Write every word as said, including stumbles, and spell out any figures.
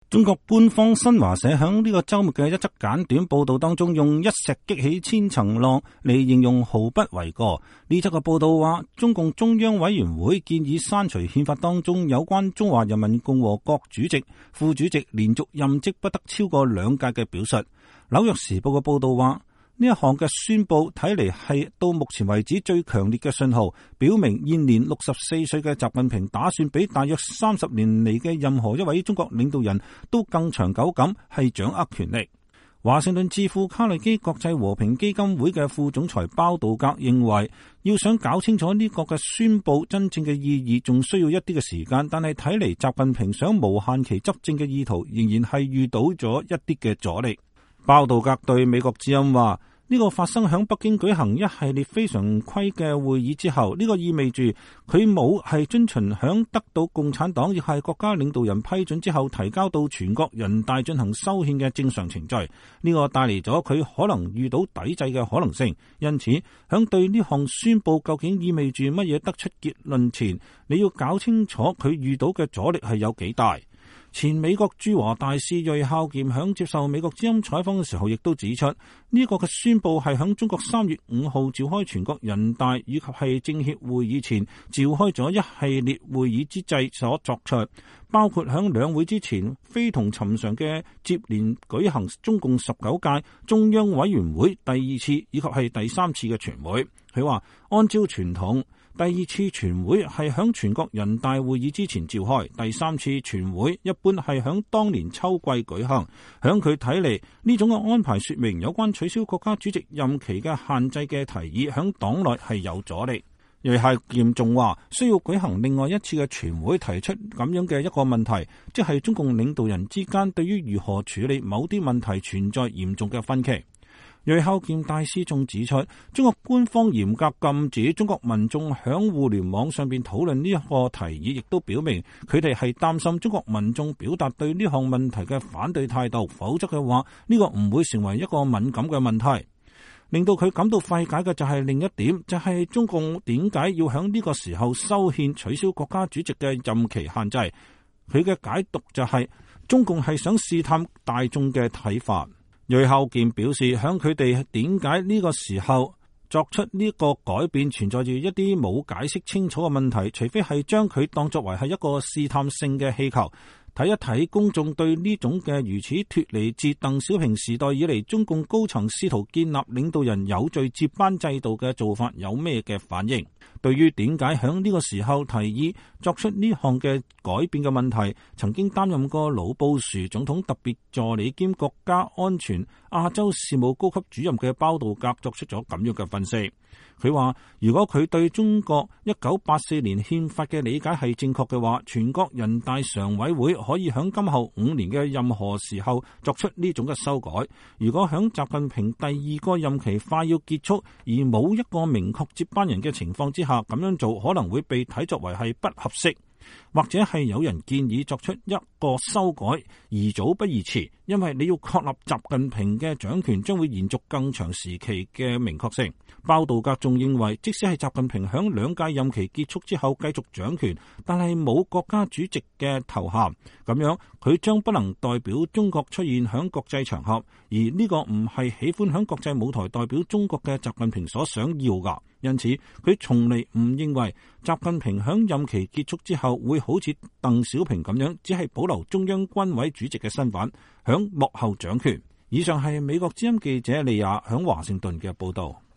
中國官方新華社響呢個周末嘅一則簡短報道當中，用一石激起千層浪嚟形容毫不為過。呢則嘅報道話，中共中央委員會建議刪除憲法當中有關中華人民共和國主席、副主席連續任職不得超過兩屆嘅表述。紐約時報嘅報道話，呢一項嘅宣佈睇嚟係到目前為止最強烈嘅信號，表明現年六十四歲嘅習近平打算比大約三十年嚟嘅任何一位中國領導人都更長久咁係掌握權力。華盛頓智庫卡內基國際和平基金會嘅副總裁鮑道格認為，要想搞清楚呢個嘅宣佈真正嘅意義，仲需要一啲嘅時間，但係睇嚟習近平想無限期執政嘅意圖仍然係遇到咗一啲嘅阻力。鮑道格對美國之音話，呢個發生響北京舉行一系列非常規嘅會議之後，呢個意味住佢冇係遵循響得到共產黨亦係國家領導人批准之後提交到全國人大進行修憲嘅正常程序。呢個帶嚟咗佢可能遇到抵制嘅可能性。因此，響對呢項宣佈究竟意味住乜嘢得出結論前，你要搞清楚佢遇到嘅阻力係有幾大。前美國駐華大使芮孝儉響接受美國之音採訪嘅時候，亦都指出呢個嘅宣佈係響中國三月五號召開全國人大以及係政協會議前召開咗一系列會議之際所作出，包括響兩會之前非同尋常嘅接連舉行中共十九屆中央委員會第二次以及係第三次嘅全會。佢話按照傳統，第二次全會係響全國人大會議之前召開，第三次全會一般係響當年秋季舉行。響佢睇嚟，呢種嘅安排說明有關取消國家主席任期嘅限制嘅提議響黨內係有阻力。芮孝儉仲話需要舉行另外一次嘅全會，提出咁樣嘅一個問題，即係中共領導人之間對於如何處理某啲問題存在嚴重嘅分歧。芮孝儉大師仲指出，中國官方嚴格禁止中國民眾響互聯網上邊討論呢一個提議，亦都表明佢哋係擔心中國民眾表達對呢項問題嘅反對態度，否則嘅話呢個唔會成為一個敏感嘅問題。令到佢感到費解嘅就係另一點，就係中共點解要響呢個時候修憲取消國家主席嘅任期限制。佢嘅解讀就係中共係想試探大眾嘅睇法。芮孝儉表示，響佢哋點解呢個時候作出呢個改變，存在住一啲冇解釋清楚嘅問題，除非係將佢當作為係一個試探性嘅氣球，睇一睇公眾對呢種嘅如此脫離自鄧小平時代以嚟中共高層試圖建立領導人有序接班制度嘅做法有咩嘅反應。對於點解響呢個時候提議作出呢項嘅改變嘅問題，曾經擔任過老布殊總統特別助理兼國家安全亞洲事務高級主任嘅鮑道格作出咗咁樣嘅分析。佢話如果佢對中國一九八四年憲法嘅理解係正確嘅話，全國人大常委會可以響今後五年嘅任何時候作出呢種嘅修改。如果響習近平第二個任期快要結束而冇一個明確接班人嘅情況之下，咁樣做可能會被睇作為係不合適，或者係有人建議作出一個修改，宜早不宜遲，因為你要確立習近平嘅掌權將會延續更長時期嘅明確性。鮑道格仲認為，即使係習近平響兩屆任期結束之後繼續掌權，但係冇國家主席嘅頭銜，咁樣佢將不能代表中國出現響國際場合，而呢個唔係喜歡響國際舞台代表中國嘅習近平所想要㗎。因此，佢從嚟唔認為習近平響任期結束之後會好似鄧小平咁樣，只係保留中央軍委主席嘅身份，響幕後掌權。以上係美國之音記者利亞響華盛頓嘅報道。